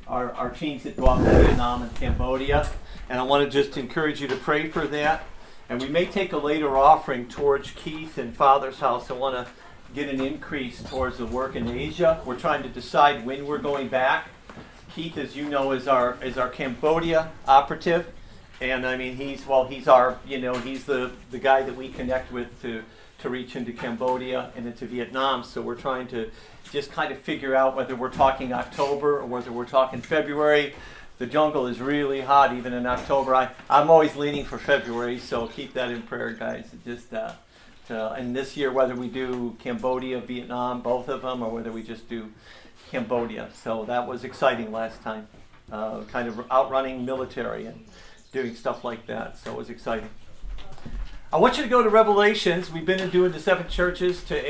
our teams that go out to Vietnam and Cambodia. And I want to just encourage you to pray for that. And we may take a later offering towards Keith and Father's house. I want to get an increase towards the work in Asia. We're trying to decide when we're going back. Keith, as you know, is our Cambodia operative. And I mean, he's our, he's the guy that we connect with to reach into Cambodia and into Vietnam. So we're trying to just kind of figure out whether we're talking October or whether we're talking February. The jungle is really hot even in October. I'm always leaning for February, so keep that in prayer, guys. Just and this year, whether we do Cambodia, Vietnam, both of them, or whether we just do Cambodia. So that was exciting last time, kind of outrunning military and doing stuff like that. So it was exciting. I want you to go to Revelations. We've been doing the 7 churches to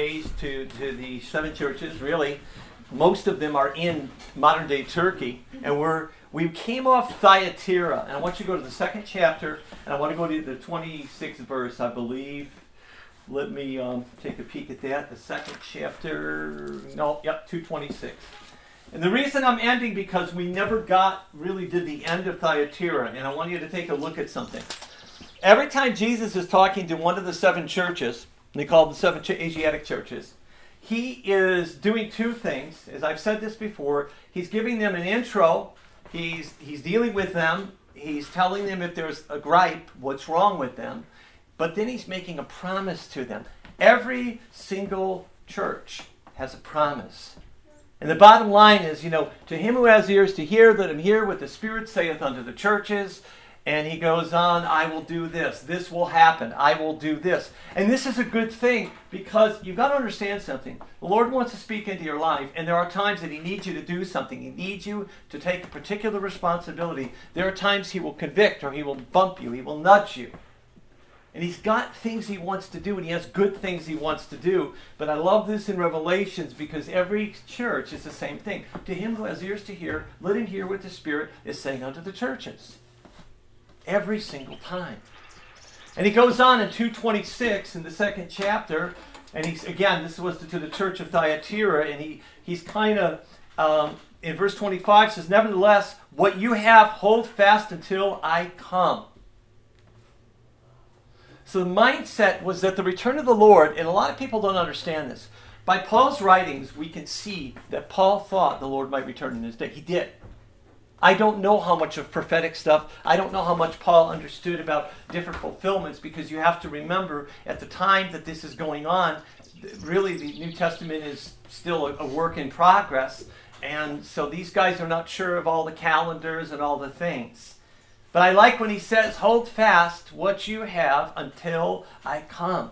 the 7 churches. Really, most of them are in modern-day Turkey, and we came off Thyatira, and I want you to go to the 2nd chapter, and I want to go to the 26th verse, I believe. Let me take a peek at that. The 2nd chapter, 226. And the reason I'm ending because we never really did the end of Thyatira, and I want you to take a look at something. Every time Jesus is talking to one of the 7 churches, and they call them 7 Asiatic churches, he is doing 2 things. As I've said this before, he's giving them an intro. He's dealing with them. He's telling them if there's a gripe, what's wrong with them. But then he's making a promise to them. Every single church has a promise. And the bottom line is, to him who has ears to hear, let him hear what the Spirit saith unto the churches. And he goes on, I will do this. This will happen. I will do this. And this is a good thing because you've got to understand something. The Lord wants to speak into your life, and there are times that he needs you to do something. He needs you to take a particular responsibility. There are times he will convict or he will bump you. He will nudge you. And he's got things he wants to do, and he has good things he wants to do. But I love this in Revelations because every church is the same thing. To him who has ears to hear, let him hear what the Spirit is saying unto the churches. Every single time. And he goes on in 2:26 in the 2nd chapter, and this was to the church of Thyatira, and he's kind of, in verse 25 says, nevertheless, what you have, hold fast until I come. So the mindset was that the return of the Lord, and a lot of people don't understand this, by Paul's writings, we can see that Paul thought the Lord might return in his day. He did. I don't know how much of prophetic stuff, I don't know how much Paul understood about different fulfillments, because you have to remember at the time that this is going on, really the New Testament is still a work in progress, and so these guys are not sure of all the calendars and all the things. But I like when he says, hold fast what you have until I come.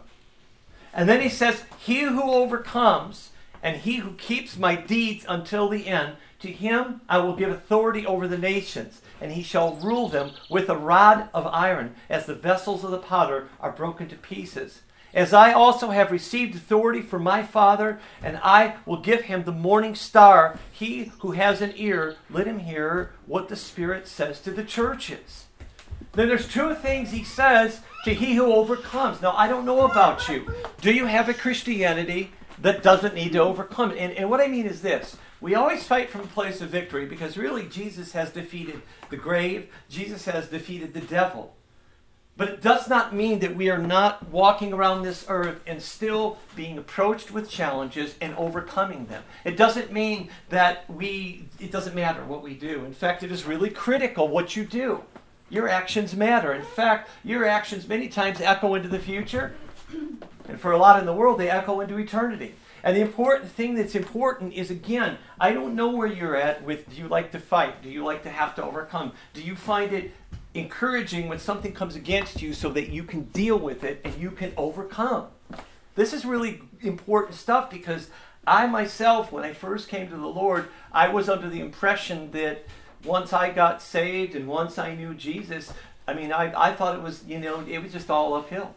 And then he says, he who overcomes and he who keeps my deeds until the end, to him I will give authority over the nations, and he shall rule them with a rod of iron, as the vessels of the potter are broken to pieces. As I also have received authority from my Father, and I will give him the morning star. He who has an ear, let him hear what the Spirit says to the churches. Then there's 2 things he says to he who overcomes. Now, I don't know about you. Do you have a Christianity that doesn't need to overcome it? And what I mean is this. We always fight from a place of victory because really Jesus has defeated the grave. Jesus has defeated the devil. But it does not mean that we are not walking around this earth and still being approached with challenges and overcoming them. It doesn't mean that it doesn't matter what we do. In fact, it is really critical what you do. Your actions matter. In fact, your actions many times echo into the future. And for a lot in the world, they echo into eternity. And the important thing that's important is, again, I don't know where you're at with, do you like to fight? Do you like to have to overcome? Do you find it encouraging when something comes against you so that you can deal with it and you can overcome? This is really important stuff because I myself, when I first came to the Lord, I was under the impression that once I got saved and once I knew Jesus, I thought it was, it was just all uphill.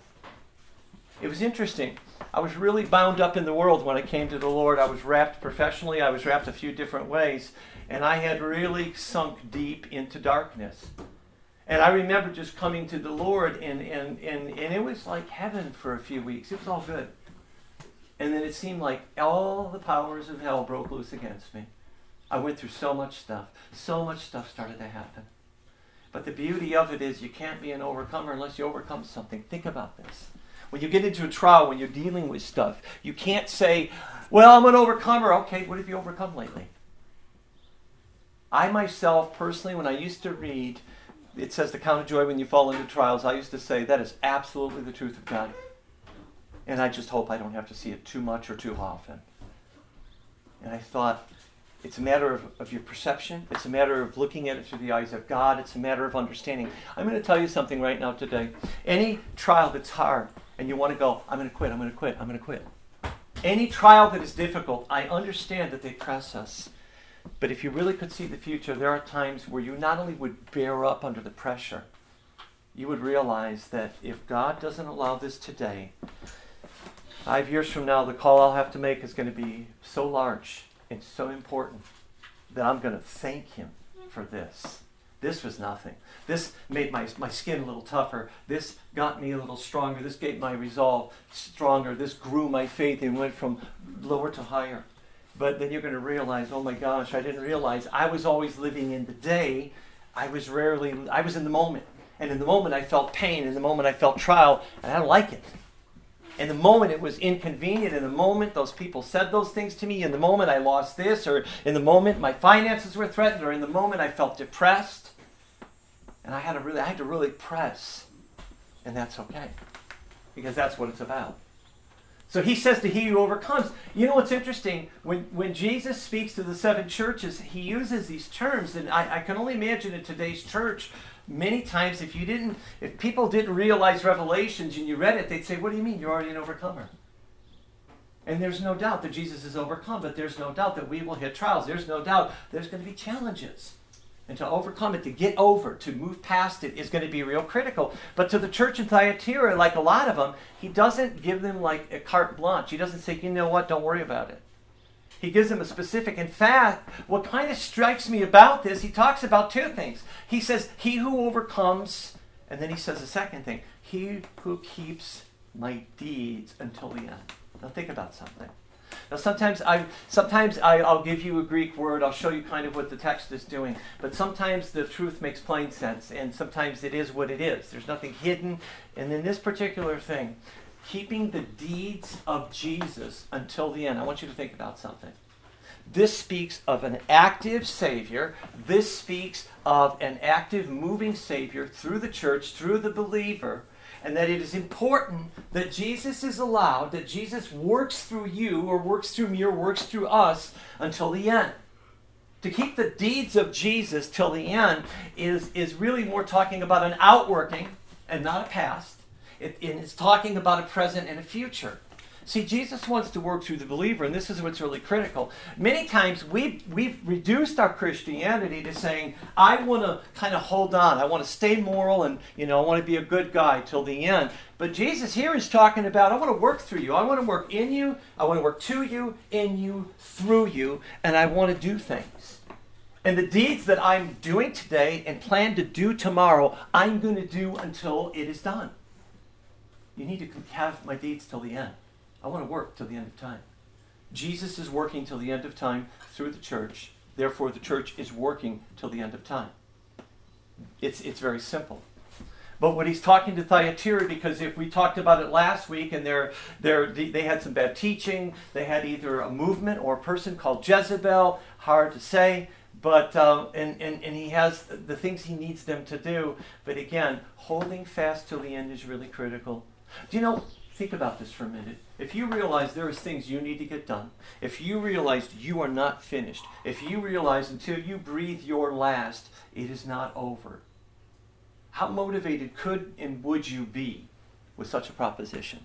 It was interesting. I was really bound up in the world when I came to the Lord. I was wrapped professionally. I was wrapped a few different ways. And I had really sunk deep into darkness. And I remember just coming to the Lord, and it was like heaven for a few weeks. It was all good. And then it seemed like all the powers of hell broke loose against me. I went through so much stuff. So much stuff started to happen. But the beauty of it is you can't be an overcomer unless you overcome something. Think about this. When you get into a trial, when you're dealing with stuff, you can't say, well, I'm an overcomer. Okay, what have you overcome lately? I myself, personally, when I used to read, it says to count of joy when you fall into trials, I used to say that is absolutely the truth of God. And I just hope I don't have to see it too much or too often. And I thought, it's a matter of your perception. It's a matter of looking at it through the eyes of God. It's a matter of understanding. I'm going to tell you something right now today. Any trial that's hard and you want to go, I'm going to quit, I'm going to quit, I'm going to quit. Any trial that is difficult, I understand that they press us. But if you really could see the future, there are times where you not only would bear up under the pressure, you would realize that if God doesn't allow this today, 5 years from now, the call I'll have to make is going to be so large and so important that I'm going to thank him for this. This was nothing. This made my skin a little tougher. This got me a little stronger. This gave my resolve stronger. This grew my faith and went from lower to higher. But then you're going to realize, oh my gosh, I didn't realize I was always living in the day. I was in the moment. And in the moment I felt pain. In the moment I felt trial. And I don't like it. In the moment it was inconvenient. In the moment those people said those things to me. In the moment I lost this. Or in the moment my finances were threatened. Or in the moment I felt depressed. And I had to really press. And that's okay. Because that's what it's about. So he says to he who overcomes. You know what's interesting? When Jesus speaks to the 7 churches, he uses these terms. And I can only imagine in today's church, many times if people didn't realize Revelations and you read it, they'd say, what do you mean? You're already an overcomer. And there's no doubt that Jesus is overcome, but there's no doubt that we will hit trials. There's no doubt there's going to be challenges. And to overcome it, to get over, to move past it is going to be real critical. But to the church in Thyatira, like a lot of them, he doesn't give them like a carte blanche. He doesn't say, you know what, don't worry about it. He gives them a specific. In fact, what kind of strikes me about this, he talks about 2 things. He says, he who overcomes, and then he says a second thing, he who keeps my deeds until the end. Now think about something. Now sometimes I'll give you a Greek word, I'll show you kind of what the text is doing, but sometimes the truth makes plain sense, and sometimes it is what it is. There's nothing hidden. And in this particular thing, keeping the deeds of Jesus until the end, I want you to think about something. This speaks of an active Savior. This speaks of an active moving Savior through the church, through the believer, and that it is important that Jesus is allowed, that Jesus works through you or works through me or works through us until the end. To keep the deeds of Jesus till the end is really more talking about an outworking and not a past. It's talking about a present and a future. See, Jesus wants to work through the believer, and this is what's really critical. Many times we've reduced our Christianity to saying, I want to kind of hold on. I want to stay moral and, I want to be a good guy till the end. But Jesus here is talking about, I want to work through you. I want to work in you. I want to work to you, in you, through you, and I want to do things. And the deeds that I'm doing today and plan to do tomorrow, I'm going to do until it is done. You need to have my deeds till the end. I want to work till the end of time. Jesus is working till the end of time through the church. Therefore, the church is working till the end of time. It's very simple. But what he's talking to Thyatira, because if we talked about it last week, and they had some bad teaching, they had either a movement or a person called Jezebel, hard to say, but and he has the things he needs them to do. But again, holding fast till the end is really critical. Do you know? Think about this for a minute. If you realize there is things you need to get done, if you realize you are not finished, if you realize until you breathe your last, it is not over, how motivated could and would you be with such a proposition?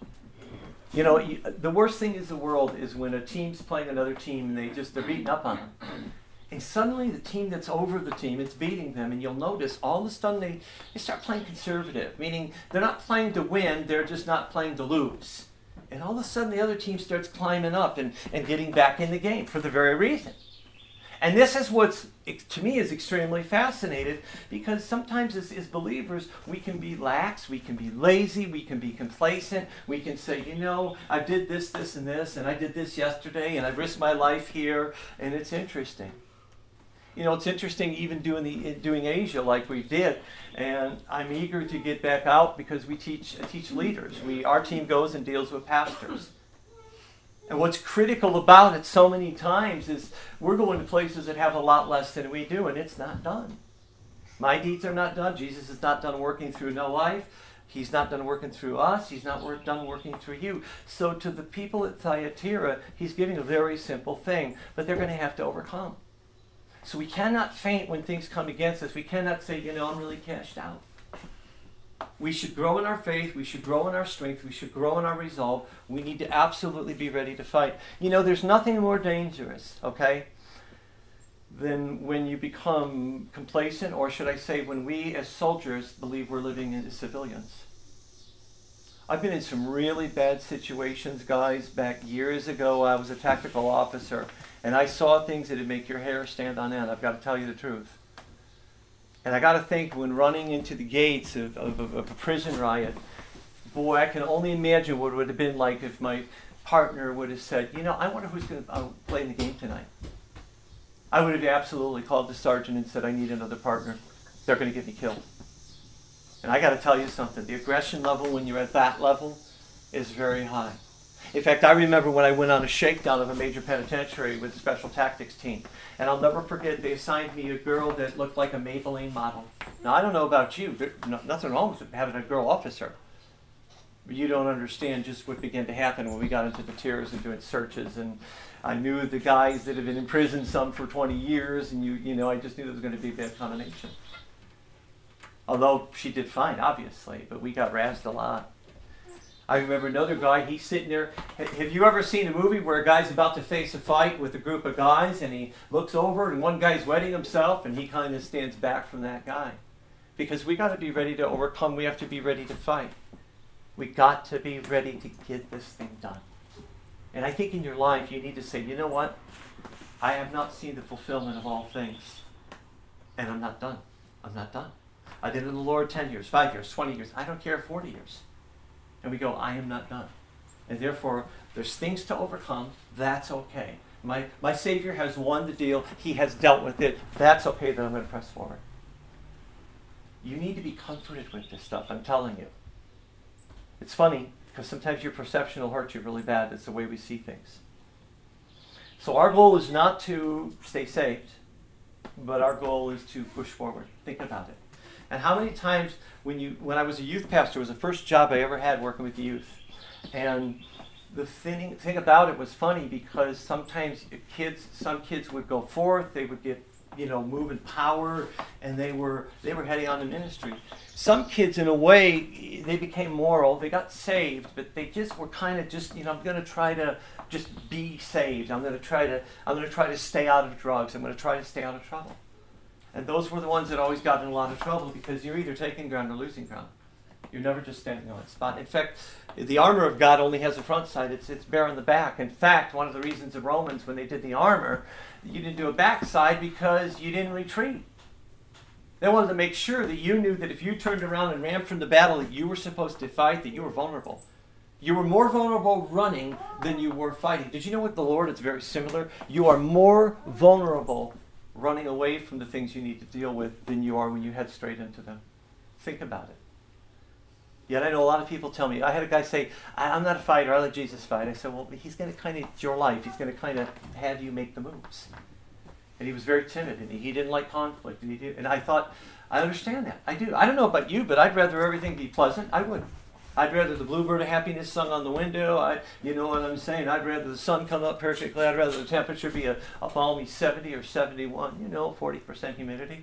The worst thing in the world is when a team's playing another team and they're beating up on them. And suddenly the team that's over the team, it's beating them, and you'll notice all of a sudden they start playing conservative, meaning they're not playing to win, they're just not playing to lose. And all of a sudden the other team starts climbing up and getting back in the game for the very reason. And this is what's, to me, is extremely fascinating, because sometimes as believers, we can be lax, we can be lazy, we can be complacent, we can say, I did this, this, and this, and I did this yesterday, and I risked my life here, and it's interesting. It's interesting even doing Asia like we did, and I'm eager to get back out because we teach leaders. Our team goes and deals with pastors. And what's critical about it so many times is we're going to places that have a lot less than we do, and it's not done. My deeds are not done. Jesus is not done working through no life. He's not done working through us. He's not done working through you. So to the people at Thyatira, he's giving a very simple thing, but they're going to have to overcome. So we cannot faint when things come against us. We cannot say, I'm really cashed out. We should grow in our faith. We should grow in our strength. We should grow in our resolve. We need to absolutely be ready to fight. There's nothing more dangerous, okay, than when you become complacent, or should I say when we as soldiers believe we're living as civilians. I've been in some really bad situations, guys. Back years ago, I was a tactical officer, and I saw things that would make your hair stand on end. I've got to tell you the truth. And I got to think, when running into the gates of a prison riot, boy, I can only imagine what it would have been like if my partner would have said, I wonder who's going to play in the game tonight. I would have absolutely called the sergeant and said, I need another partner. They're going to get me killed. And I got to tell you something. The aggression level when you're at that level is very high. In fact, I remember when I went on a shakedown of a major penitentiary with a special tactics team. And I'll never forget, they assigned me a girl that looked like a Maybelline model. Now, I don't know about you. There's nothing wrong with having a girl officer. But you don't understand just what began to happen when we got into the tiers and doing searches. And I knew the guys that had been in prison, some for 20 years, and I just knew there was going to be a bad combination. Although she did fine, obviously, but we got razzed a lot. I remember another guy, he's sitting there. Have you ever seen a movie where a guy's about to face a fight with a group of guys, and he looks over and one guy's wetting himself, and he kind of stands back from that guy? Because we got to be ready to overcome. We have to be ready to fight. We got to be ready to get this thing done. And I think in your life you need to say, you know what? I have not seen the fulfillment of all things. And I'm not done. I'm not done. I did it in the Lord 10 years, 5 years, 20 years. I don't care, 40 years. And we go, I am not done. And therefore, there's things to overcome. That's okay. My Savior has won the deal. He has dealt with it. That's okay that I'm going to press forward. You need to be comforted with this stuff, I'm telling you. It's funny, because sometimes your perception will hurt you really bad. It's the way we see things. So our goal is not to stay saved, but our goal is to push forward. Think about it. And how many times when I was a youth pastor, it was the first job I ever had working with youth. And the thing about it was funny because sometimes some kids would go forth, they would get move in power, and they were heading on to ministry. Some kids, in a way, they became moral. They got saved, but they just were kind of just, I'm going to try to just be saved. I'm going to try to stay out of drugs. I'm going to try to stay out of trouble. And those were the ones that always got in a lot of trouble because you're either taking ground or losing ground. You're never just standing on a spot. In fact, the armor of God only has a front side. It's bare on the back. In fact, one of the reasons of Romans, when they did the armor, you didn't do a back side because you didn't retreat. They wanted to make sure that you knew that if you turned around and ran from the battle that you were supposed to fight, that you were vulnerable. You were more vulnerable running than you were fighting. Did you know with the Lord it's very similar? You are more vulnerable running away from the things you need to deal with than you are when you head straight into them. Think about it. Yet I know a lot of people tell me, I had a guy say, I'm not a fighter, I let Jesus fight. I said, well, he's going to kind of, it's your life, he's going to kind of have you make the moves. And he was very timid, and he didn't like conflict. And I thought, I understand that. I do. I don't know about you, but I'd rather everything be pleasant. I would. I'd rather the bluebird of happiness sung on the window. You know what I'm saying? I'd rather the sun come up perfectly. I'd rather the temperature be a balmy 70 or 71, 40% humidity.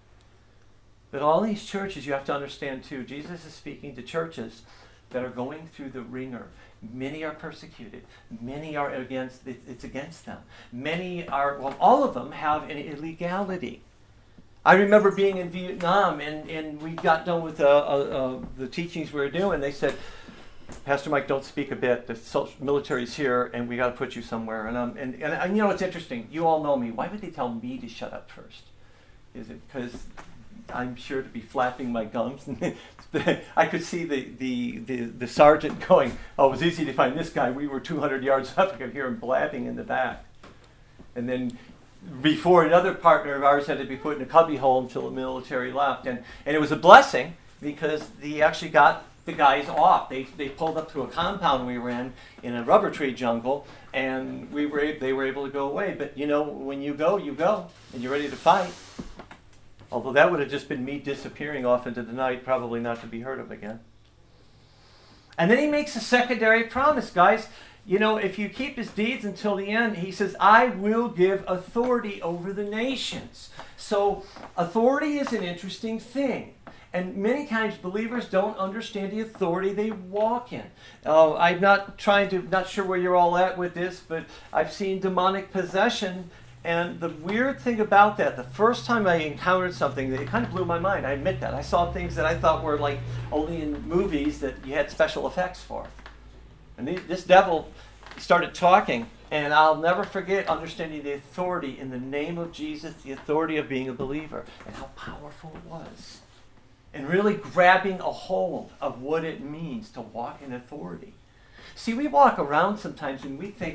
But all these churches, you have to understand too, Jesus is speaking to churches that are going through the ringer. Many are persecuted. Many are it's against them. Many are, all of them have an illegality. I remember being in Vietnam, and we got done with the teachings we were doing. They said, Pastor Mike, don't speak a bit. The military's here, and we got to put you somewhere. And it's interesting. You all know me. Why would they tell me to shut up first? Is it because I'm sure to be flapping my gums? I could see the sergeant going, oh, it was easy to find this guy. We were 200 yards up. I could hear him blabbing in the back. And then before another partner of ours had to be put in a cubby hole until the military left. And it was a blessing because he actually got the guys off. They pulled up to a compound we were in a rubber tree jungle, and they were able to go away. But you know, when you go, and you're ready to fight. Although that would have just been me disappearing off into the night, probably not to be heard of again. And then he makes a secondary promise, guys. You know, if you keep his deeds until the end, he says, I will give authority over the nations. So authority is an interesting thing. And many times believers don't understand the authority they walk in. I'm not sure where you're all at with this, but I've seen demonic possession. And the weird thing about that, the first time I encountered something, it kind of blew my mind. I admit that. I saw things that I thought were like only in movies that you had special effects for. And this devil started talking, and I'll never forget understanding the authority in the name of Jesus, the authority of being a believer, and how powerful it was. And really grabbing a hold of what it means to walk in authority. See, we walk around sometimes and we think,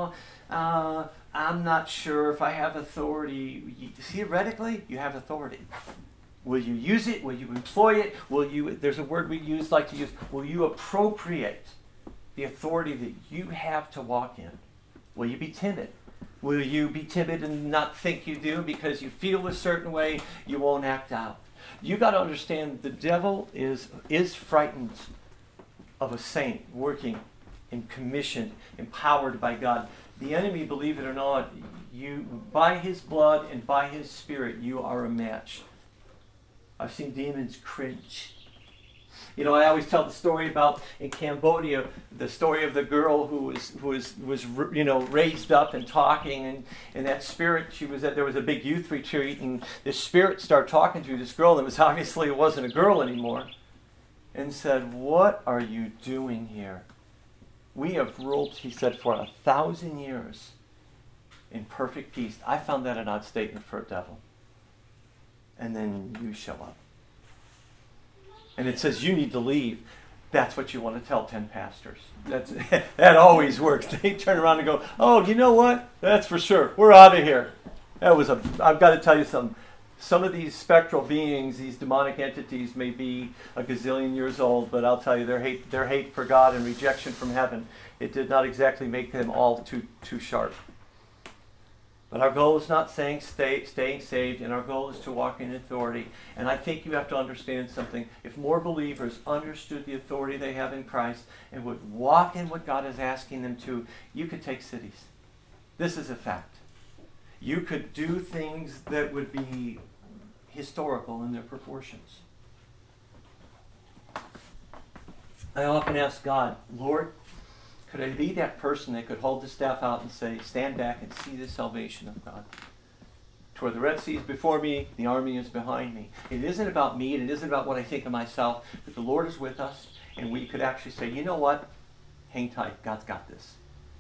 I'm not sure if I have authority. Theoretically, you have authority. Will you use it? Will you employ it? There's a word we like to use, will you appropriate the authority that you have to walk in? Will you be timid? Will you be timid and not think you do because you feel a certain way, you won't act out? You got to understand the devil is frightened of a saint working and commissioned, empowered by God. The enemy, believe it or not, by his blood and by his spirit, you are a match. I've seen demons cringe. You know, I always tell the story about in Cambodia, the story of the girl who was raised up and talking, and that spirit, there was a big youth retreat, and this spirit started talking to this girl, and it wasn't a girl anymore, and said, "What are you doing here? We have ruled," he said, "for 1,000 years in perfect peace." I found that an odd statement for a devil. And then you show up. And it says you need to leave. That's what you want to tell 10 pastors. That always works. They turn around and go, "Oh, you know what? That's for sure. We're out of here." I've got to tell you something. Some of these spectral beings, these demonic entities, may be a gazillion years old, but I'll tell you, their hate for God and rejection from heaven, it did not exactly make them all too sharp. But our goal is not staying saved, and our goal is to walk in authority. And I think you have to understand something. If more believers understood the authority they have in Christ and would walk in what God is asking them to, you could take cities. This is a fact. You could do things that would be historical in their proportions. I often ask God, "Lord, could I be that person that could hold the staff out and say, 'Stand back and see the salvation of God'? Toward the Red Sea is before me, the army is behind me." It isn't about me, and it isn't about what I think of myself, but the Lord is with us, and we could actually say, "You know what? Hang tight, God's got this."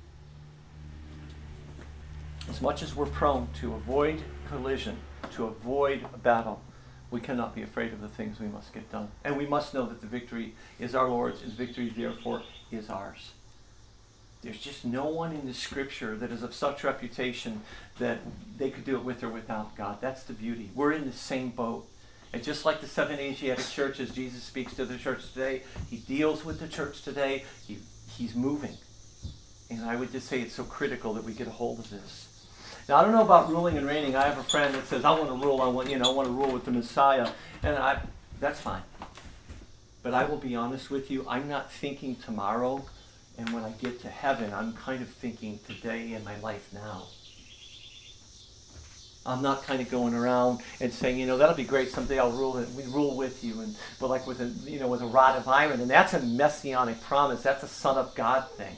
As much as we're prone to avoid collision, to avoid a battle, we cannot be afraid of the things we must get done. And we must know that the victory is our Lord's, and victory, therefore, is ours. There's just no one in the Scripture that is of such reputation that they could do it with or without God. That's the beauty. We're in the same boat. And just like the 7 Asiatic churches, Jesus speaks to the church today. He deals with the church today. He's moving. And I would just say it's so critical that we get a hold of this. Now, I don't know about ruling and reigning. I have a friend that says, "I want to rule. I want to rule with the Messiah," and that's fine. But I will be honest with you. I'm not thinking tomorrow, and when I get to heaven, I'm kind of thinking today in my life now. I'm not kind of going around and saying, "That'll be great. Someday I'll rule it. We rule with you," but like with a rod of iron, and that's a messianic promise. That's a Son of God thing.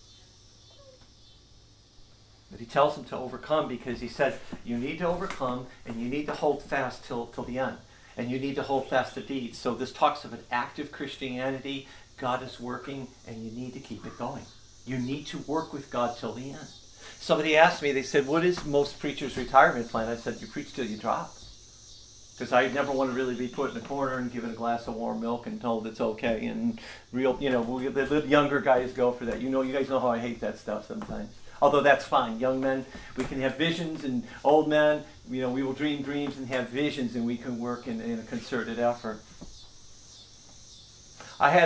But he tells them to overcome because he said, you need to overcome and you need to hold fast till the end. And you need to hold fast to deeds. So this talks of an active Christianity. God is working and you need to keep it going. You need to work with God till the end. Somebody asked me, they said, "What is most preachers' retirement plan?" I said, "You preach till you drop." Because I never want to really be put in a corner and given a glass of warm milk and told it's okay. And the younger guys go for that. You guys know how I hate that stuff sometimes. Although that's fine. Young men, we can have visions, and old men, we will dream dreams and have visions, and we can work in a concerted effort. I had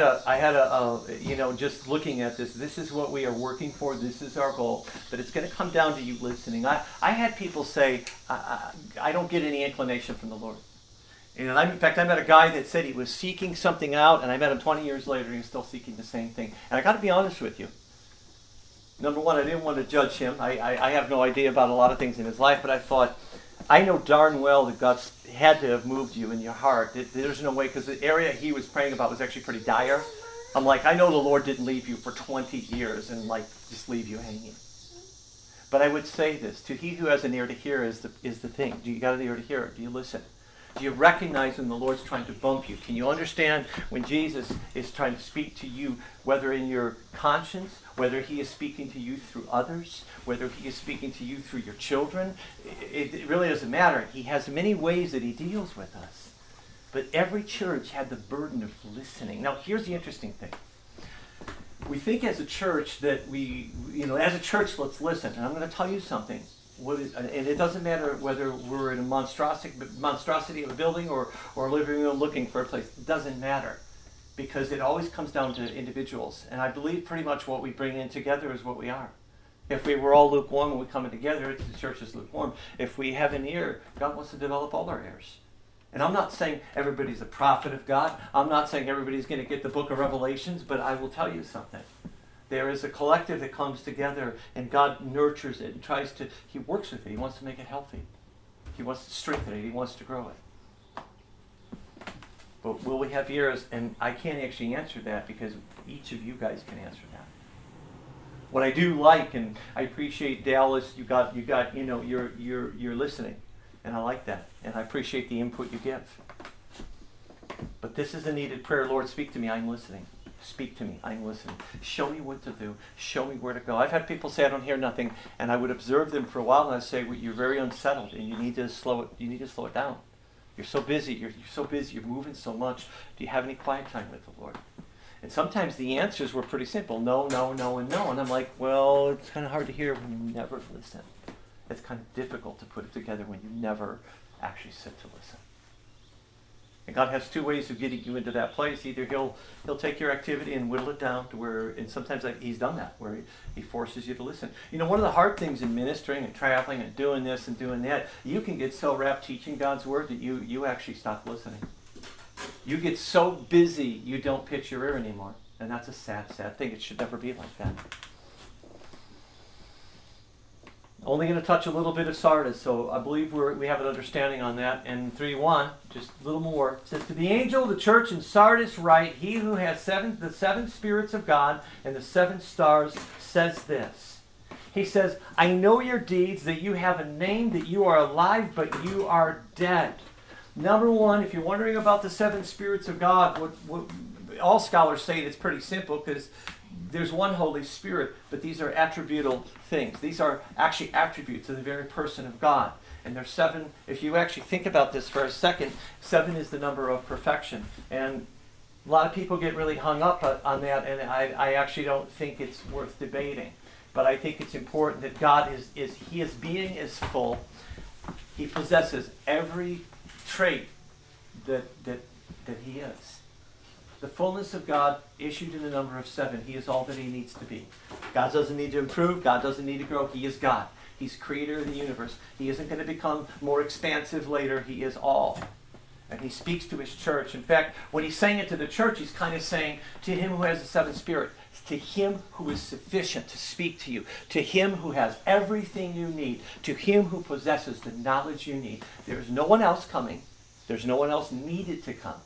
a just looking at this is what we are working for, this is our goal, but it's going to come down to you listening. I had people say, I don't get any inclination from the Lord. And in fact, I met a guy that said he was seeking something out, and I met him 20 years later, and he was still seeking the same thing. And I got to be honest with you. Number one, I didn't want to judge him. I have no idea about a lot of things in his life, but I thought, I know darn well that God's had to have moved you in your heart. There's no way, because the area he was praying about was actually pretty dire. I'm like, I know the Lord didn't leave you for 20 years and just leave you hanging. But I would say this, to he who has an ear to hear is the thing. Do you got an ear to hear? Do you listen? Do you recognize when the Lord's trying to bump you? Can you understand when Jesus is trying to speak to you, whether in your conscience, whether he is speaking to you through others, whether he is speaking to you through your children? It really doesn't matter. He has many ways that he deals with us. But every church had the burden of listening. Now, here's the interesting thing. We think as a church that as a church, let's listen. And I'm going to tell you something. And it doesn't matter whether we're in a monstrosity of a building or a living room looking for a place. It doesn't matter, because it always comes down to individuals. And I believe pretty much what we bring in together is what we are. If we were all lukewarm and we come in together, the church is lukewarm. If we have an ear, God wants to develop all our ears. And I'm not saying everybody's a prophet of God. I'm not saying everybody's going to get the book of Revelations, but I will tell you something. There is a collective that comes together, and God nurtures it and he works with it. He wants to make it healthy. He wants to strengthen it. He wants to grow it. But will we have ears? And I can't actually answer that, because each of you guys can answer that. What I do like, and I appreciate Dallas, you're listening, and I like that, and I appreciate the input you give. But this is a needed prayer. Lord, speak to me. I'm listening. Speak to me. I'm listening. Show me what to do. Show me where to go. I've had people say I don't hear nothing, and I would observe them for a while, and I'd say, well, you're very unsettled, and you need to slow it down. You're so busy. You're so busy. You're moving so much. Do you have any quiet time with the Lord? And sometimes the answers were pretty simple. No, no, no, and no. And I'm like, well, it's kind of hard to hear when you never listen. It's kind of difficult to put it together when you never actually sit to listen. And God has two ways of getting you into that place. Either he'll take your activity and whittle it down to where, and sometimes he's done that, where he forces you to listen. One of the hard things in ministering and traveling and doing this and doing that, you can get so wrapped teaching God's word that you actually stop listening. You get so busy you don't pitch your ear anymore. And that's a sad, sad thing. It should never be like that. Only going to touch a little bit of Sardis, so I believe we have an understanding on that. And 3:1, just a little more. It says, to the angel of the church in Sardis write, he who has the seven spirits of God and the 7 stars says this. He says, I know your deeds, that you have a name, that you are alive, but you are dead. Number one, if you're wondering about the 7 spirits of God, what all scholars say it's pretty simple, because there's one Holy Spirit, but these are attributable things. These are actually attributes of the very person of God. And there's 7, if you actually think about this for a second, 7 is the number of perfection. And a lot of people get really hung up on that, and I actually don't think it's worth debating. But I think it's important that God his being is full. He possesses every trait that he is. The fullness of God issued in the number of 7. He is all that he needs to be. God doesn't need to improve. God doesn't need to grow. He is God. He's creator of the universe. He isn't going to become more expansive later. He is all. And he speaks to his church. In fact, when he's saying it to the church, he's kind of saying, to him who has the 7th spirit, to him who is sufficient to speak to you, to him who has everything you need, to him who possesses the knowledge you need. There's no one else coming. There's no one else needed to come.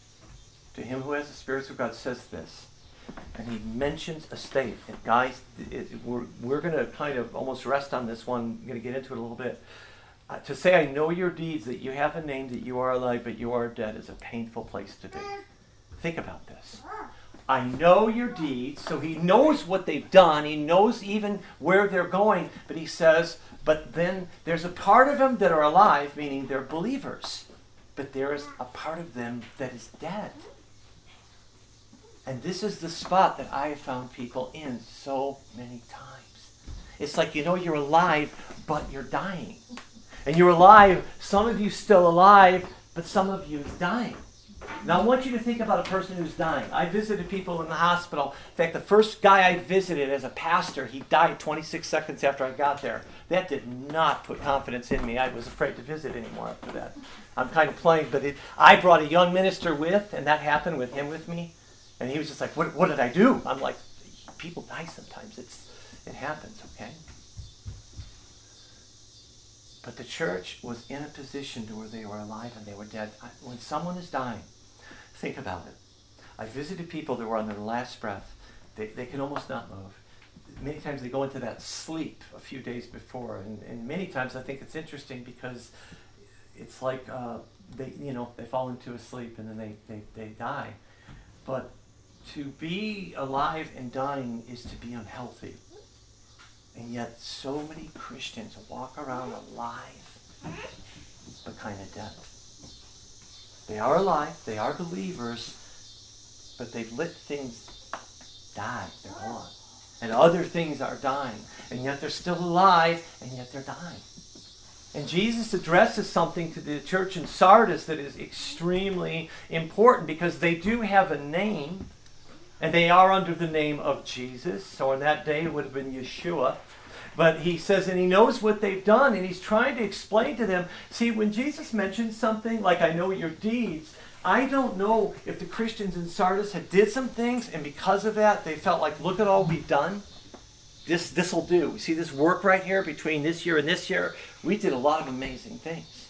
To him who has the spirits of God says this. And he mentions a state. And guys, we're going to kind of almost rest on this one. I'm going to get into it a little bit. To say, I know your deeds, that you have a name, that you are alive, but you are dead, is a painful place to be. Think about this. I know your deeds, so he knows what they've done. He knows even where they're going. But he says, but then there's a part of them that are alive, meaning they're believers. But there is a part of them that is dead. And this is the spot that I have found people in so many times. It's like, you're alive, but you're dying. And you're alive, some of you still alive, but some of you is dying. Now I want you to think about a person who's dying. I visited people in the hospital. In fact, the first guy I visited as a pastor, he died 26 seconds after I got there. That did not put confidence in me. I was afraid to visit anymore after that. I'm kind of playing, but I brought a young minister with, and that happened with him with me. And he was just like, what did I do? I'm like, people die sometimes. It happens, okay? But the church was in a position to where they were alive and they were dead. When someone is dying, think about it. I visited people that were on their last breath. They can almost not move. Many times they go into that sleep a few days before. And many times I think it's interesting because it's like they fall into a sleep and then they die. But to be alive and dying is to be unhealthy. And yet so many Christians walk around alive, but kind of dead. They are alive, they are believers, but they've let things die, they're gone. And other things are dying, and yet they're still alive, and yet they're dying. And Jesus addresses something to the church in Sardis that is extremely important because they do have a name, and they are under the name of Jesus. So in that day it would have been Yeshua. But he says, and he knows what they've done, and he's trying to explain to them. See, when Jesus mentions something like, I know your deeds, I don't know if the Christians in Sardis had did some things, and because of that, they felt like, look at all we've done. This will do. See this work right here between this year and this year? We did a lot of amazing things.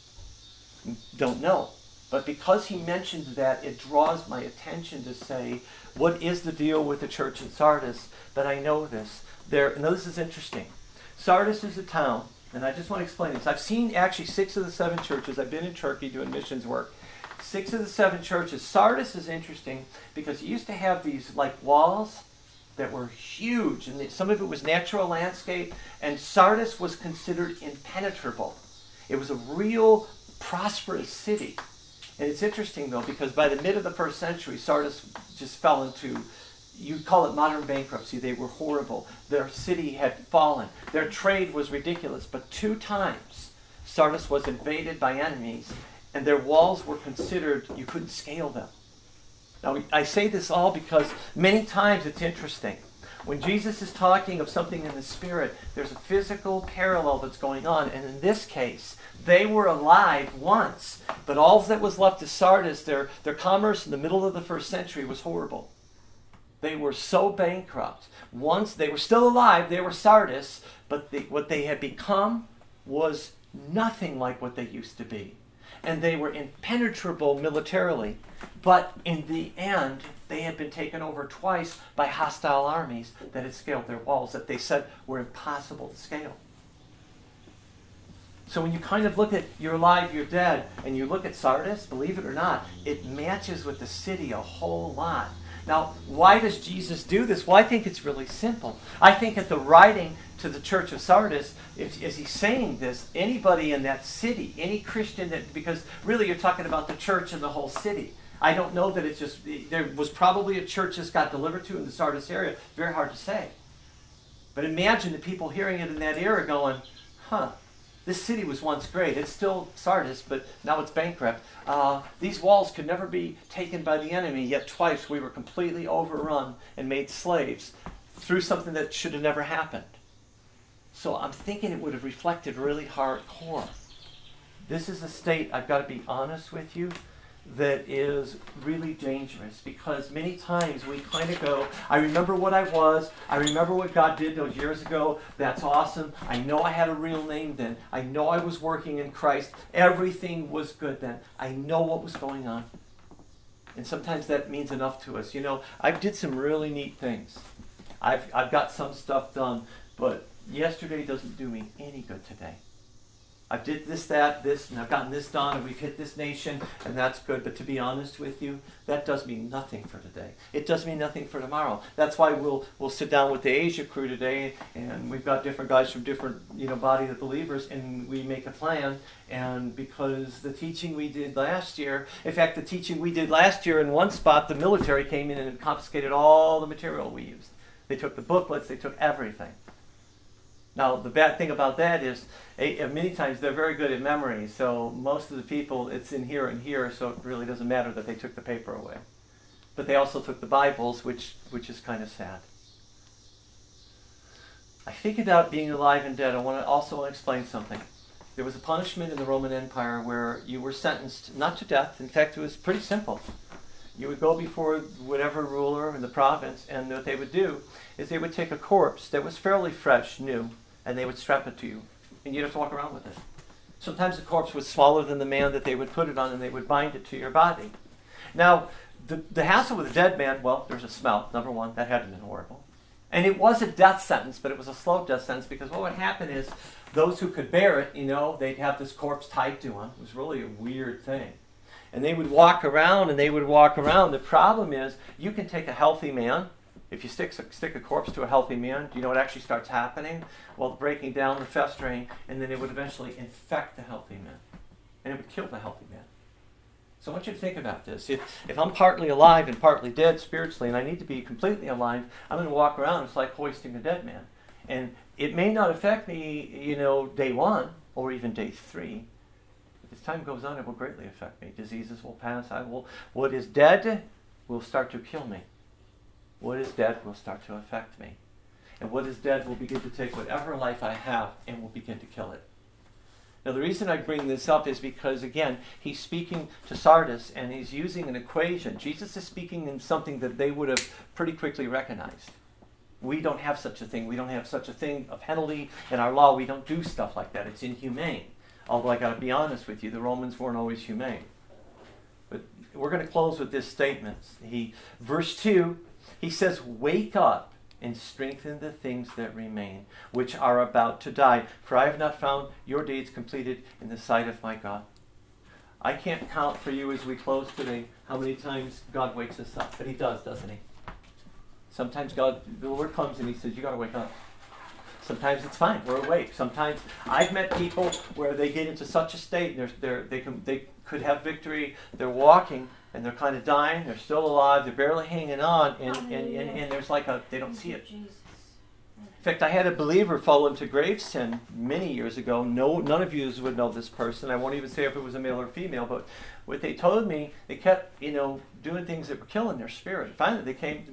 Don't know. But because he mentions that, it draws my attention to say, what is the deal with the church in Sardis? But I know this. Now this is interesting. Sardis is a town, and I just want to explain this. I've seen actually 6 of the 7 churches. I've been in Turkey doing missions work. 6 of the 7 churches. Sardis is interesting because it used to have these like walls that were huge, and some of it was natural landscape, and Sardis was considered impenetrable. It was a real prosperous city. And it's interesting, though, because by the mid of the 1st century, Sardis just fell into, you'd call it modern bankruptcy. They were horrible. Their city had fallen. Their trade was ridiculous. But 2 times, Sardis was invaded by enemies, and their walls were considered, you couldn't scale them. Now, I say this all because many times it's interesting. When Jesus is talking of something in the spirit, there's a physical parallel that's going on. And in this case, they were alive once, but all that was left to Sardis, their commerce in the middle of the 1st century was horrible. They were so bankrupt. Once they were still alive, they were Sardis, but what they had become was nothing like what they used to be. And they were impenetrable militarily. But in the end, they had been taken over twice by hostile armies that had scaled their walls that they said were impossible to scale. So when you kind of look at you're alive, you're dead, and you look at Sardis, believe it or not, it matches with the city a whole lot. Now, why does Jesus do this? Well, I think it's really simple. I think at the writing to the church of Sardis, as he's saying this, anybody in that city, any Christian, because really you're talking about the church in the whole city. I don't know that it's just, there was probably a church this got delivered to in the Sardis area. Very hard to say. But imagine the people hearing it in that era going, this city was once great. It's still Sardis, but now it's bankrupt. These walls could never be taken by the enemy, yet twice we were completely overrun and made slaves through something that should have never happened. So I'm thinking it would have reflected really hardcore. This is a state, I've got to be honest with you, that is really dangerous because many times we kind of go, I remember what I was, I remember what God did those years ago, that's awesome, I know I had a real name then, I know I was working in Christ, everything was good then, I know what was going on. And sometimes that means enough to us. You know, I did some really neat things. I've got some stuff done, but yesterday doesn't do me any good today. I did this, and I've gotten this done, and we've hit this nation, and that's good. But to be honest with you, that does me nothing for today. It does me nothing for tomorrow. That's why we'll sit down with the Asia crew today, and we've got different guys from different body of believers, and we make a plan. And because the teaching we did last year, in fact, the teaching we did last year in one spot, the military came in and confiscated all the material we used. They took the booklets, they took everything. Now, the bad thing about that is many times they're very good at memory. So most of the people, it's in here and here, so it really doesn't matter that they took the paper away. But they also took the Bibles, which is kind of sad. I think about being alive and dead. I want to explain something. There was a punishment in the Roman Empire where you were sentenced not to death. In fact, it was pretty simple. You would go before whatever ruler in the province, and what they would do is they would take a corpse that was fairly fresh, new, and they would strap it to you, and you'd have to walk around with it. Sometimes the corpse was smaller than the man that they would put it on, and they would bind it to your body. Now, the hassle with a dead man, well, there's a smell, number one. That had to have been horrible. And it was a death sentence, but it was a slow death sentence, because what would happen is those who could bear it, they'd have this corpse tied to them. It was really a weird thing. And they would walk around, and they would walk around. The problem is, you can take a healthy man. If you stick a corpse to a healthy man, do you know what actually starts happening? Well, breaking down, the festering, and then it would eventually infect the healthy man. And it would kill the healthy man. So I want you to think about this. If I'm partly alive and partly dead spiritually, and I need to be completely alive, I'm going to walk around. It's like hoisting a dead man. And it may not affect me, day one or even day 3. As time goes on, it will greatly affect me. Diseases will pass. What is dead will start to kill me. What is dead will start to affect me. And what is dead will begin to take whatever life I have and will begin to kill it. Now, the reason I bring this up is because, again, he's speaking to Sardis, and he's using an equation. Jesus is speaking in something that they would have pretty quickly recognized. We don't have such a thing. We don't have such a thing, a penalty in our law. We don't do stuff like that. It's inhumane. Although I got to be honest with you, the Romans weren't always humane. But we're going to close with this statement. Verse 2, he says, "Wake up and strengthen the things that remain, which are about to die. For I have not found your deeds completed in the sight of my God." I can't count for you as we close today how many times God wakes us up. But he does, doesn't he? Sometimes the Lord comes and he says, you got to wake up. Sometimes it's fine, we're awake. Sometimes I've met people where they get into such a state, and they could have victory, they're walking, and they're kind of dying, they're still alive, they're barely hanging on, and there's they don't see it. In fact, I had a believer fall into Gravesend many years ago. None of you would know this person. I won't even say if it was a male or female, but what they told me, they kept, doing things that were killing their spirit. Finally, the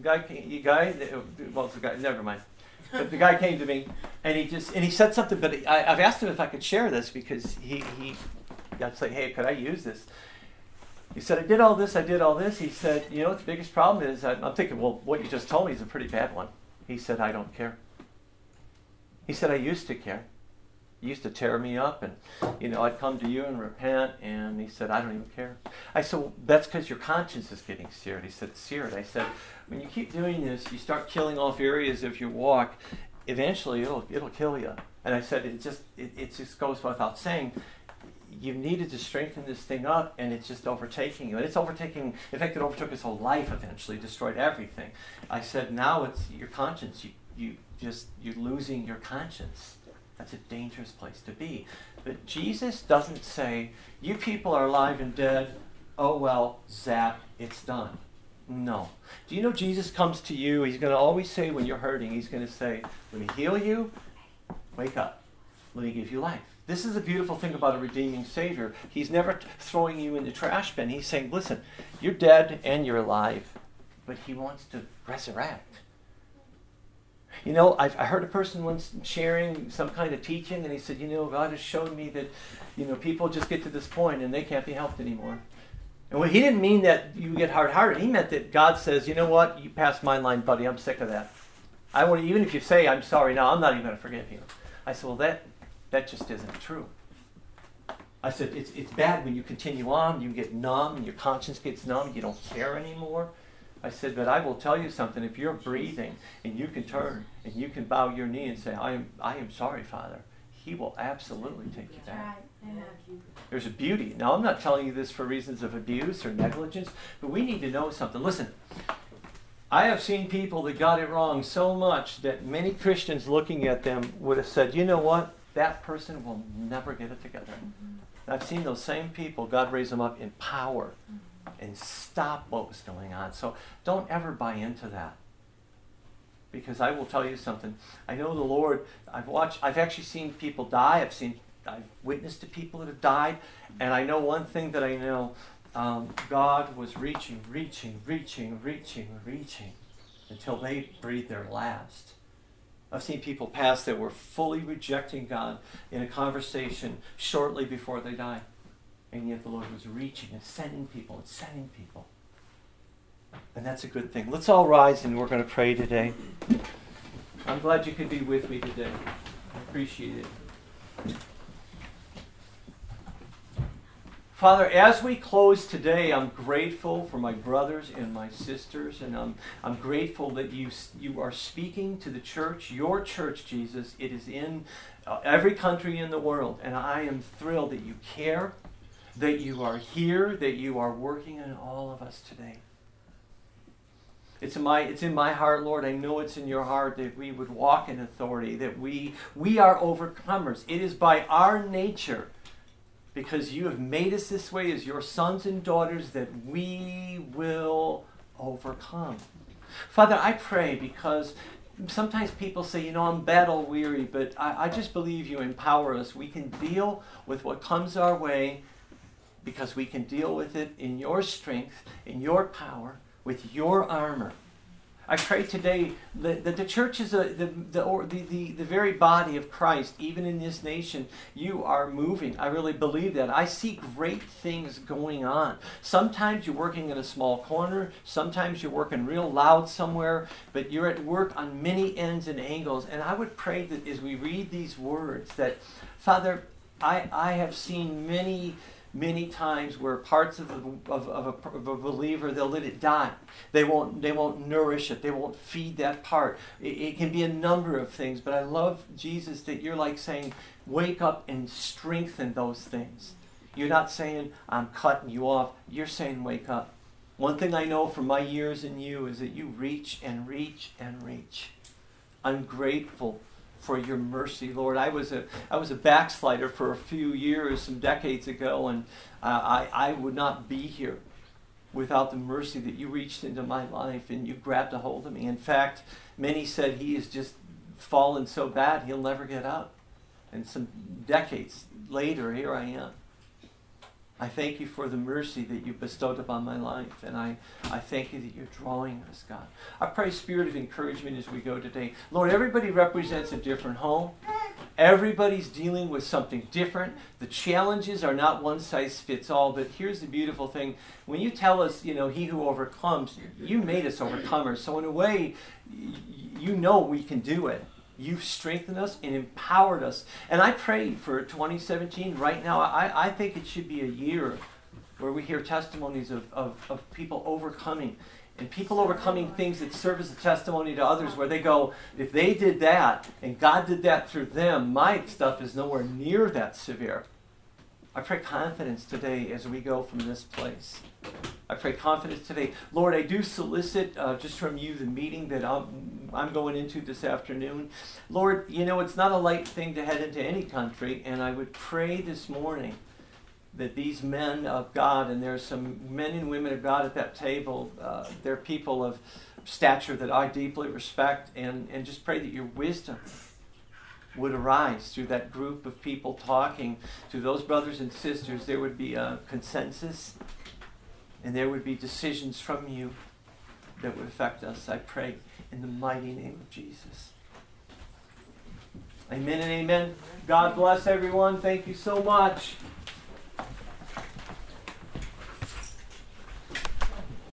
guy, never mind. But the guy came to me, and he said something, but I've asked him if I could share this, because I'd say, hey, could I use this? He said, I did all this. He said, what the biggest problem is? I'm thinking, well, what you just told me is a pretty bad one. He said, I don't care. He said, I used to care. You used to tear me up, and, I'd come to you and repent, and he said, I don't even care. I said, well, that's because your conscience is getting seared. He said, seared. I said, when you keep doing this, you start killing off areas of your walk, eventually it'll kill you. And I said, it just goes without saying, you needed to strengthen this thing up, and it's just overtaking you. And it's overtaking, in fact, it overtook his whole life eventually, destroyed everything. I said, now it's your conscience. You're losing your conscience. That's a dangerous place to be. But Jesus doesn't say, you people are alive and dead, oh well, zap, it's done. No. Do you know Jesus comes to you, he's going to always say when you're hurting, he's going to say, let me heal you, wake up, let me give you life. This is the beautiful thing about a redeeming Savior. He's never throwing you in the trash bin. He's saying, listen, you're dead and you're alive, but he wants to resurrect. I heard a person once sharing some kind of teaching, and he said, God has shown me that, people just get to this point and they can't be helped anymore. And he didn't mean that you get hard-hearted. He meant that God says, you know what, you passed my line, buddy, I'm sick of that. Even if you say, I'm sorry now, I'm not even going to forgive you. I said, well, that just isn't true. I said, it's bad when you continue on, you get numb, and your conscience gets numb, you don't care anymore. I said, but I will tell you something. If you're breathing and you can turn and you can bow your knee and say, I am sorry, Father, he will absolutely take you back. There's a beauty. Now, I'm not telling you this for reasons of abuse or negligence, but we need to know something. Listen, I have seen people that got it wrong so much that many Christians looking at them would have said, you know what? That person will never get it together. Mm-hmm. I've seen those same people, God raise them up in power. And stop what was going on. So don't ever buy into that. Because I will tell you something. I know the Lord, I've actually seen people die. I've witnessed to people that have died. And I know one thing that I know, God was reaching until they breathed their last. I've seen people pass that were fully rejecting God in a conversation shortly before they died. And yet the Lord was reaching and sending people. And that's a good thing. Let's all rise and we're going to pray today. I'm glad you could be with me today. I appreciate it. Father, as we close today, I'm grateful for my brothers and my sisters, and I'm grateful that you are speaking to the church, your church, Jesus. It is in every country in the world, and I am thrilled that you care, that you are here, that you are working in all of us today. It's in my heart, Lord. I know it's in your heart that we would walk in authority, that we are overcomers. It is by our nature, because you have made us this way as your sons and daughters, that we will overcome. Father, I pray, because sometimes people say, I'm battle weary, but I just believe you empower us. We can deal with what comes our way because we can deal with it in your strength, in your power, with your armor. I pray today that the church is the very body of Christ, even in this nation. You are moving. I really believe that. I see great things going on. Sometimes you're working in a small corner. Sometimes you're working real loud somewhere. But you're at work on many ends and angles. And I would pray that as we read these words, that, Father, I have seen many times where parts of a believer, they'll let it die. They won't nourish it. They won't feed that part. It can be a number of things, but I love, Jesus, that you're like saying, wake up and strengthen those things. You're not saying, I'm cutting you off. You're saying, wake up. One thing I know from my years in you is that you reach and reach and reach. I'm grateful for your mercy, Lord. I was a backslider for a few years, some decades ago, and I would not be here without the mercy that you reached into my life and you grabbed a hold of me. In fact, many said he has just fallen so bad he'll never get up. And some decades later, here I am. I thank you for the mercy that you bestowed upon my life, and I thank you that you're drawing us, God. I pray a spirit of encouragement as we go today. Lord, everybody represents a different home. Everybody's dealing with something different. The challenges are not one size fits all, but here's the beautiful thing. When you tell us, he who overcomes, you made us overcomers. So in a way, we can do it. You've strengthened us and empowered us. And I pray for 2017 right now. I think it should be a year where we hear testimonies of people overcoming. And people overcoming things that serve as a testimony to others, where they go, if they did that and God did that through them, my stuff is nowhere near that severe. I pray confidence today as we go from this place. I pray confidence today. Lord, I do solicit just from you the meeting that I'm going into this afternoon. Lord, it's not a light thing to head into any country, and I would pray this morning that these men of God, and there's some men and women of God at that table, they're people of stature that I deeply respect, and just pray that your wisdom would arise through that group of people talking to those brothers and sisters. There would be a consensus, and there would be decisions from you that would affect us. I pray in the mighty name of Jesus. Amen and amen. God bless everyone. Thank you so much.